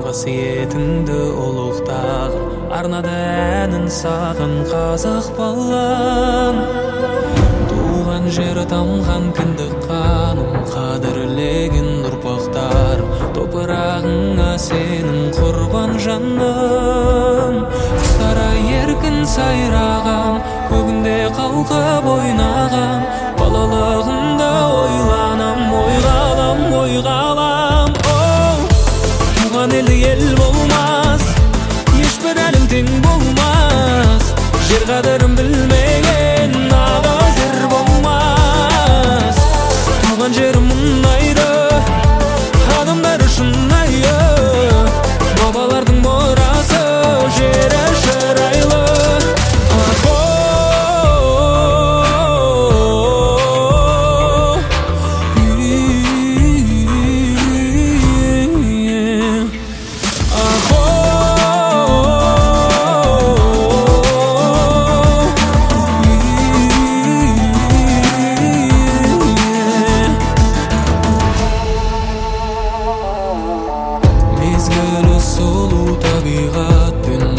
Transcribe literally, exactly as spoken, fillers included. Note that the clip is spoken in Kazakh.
касиетиңди улуктагын арнада әнин сагын казак балам. Туган жер тамган кіндік қаным, қадірлеген ұрпақтар, топырағыңа сенің құрбан жаным. Құстара еркін сайраған, көгінде қалқып ойнаған, балалығымда ойланам, ойғалам, ойғалам. Туған елі ел болмас, ешбір әлім тең болмас, жер қадірін білмеген нағазір болмас. Туған жерім мұнайды, адамдары шынайы, бабалардың мұрасы жері шырайлы. Мезгілі сұлу табиғат пен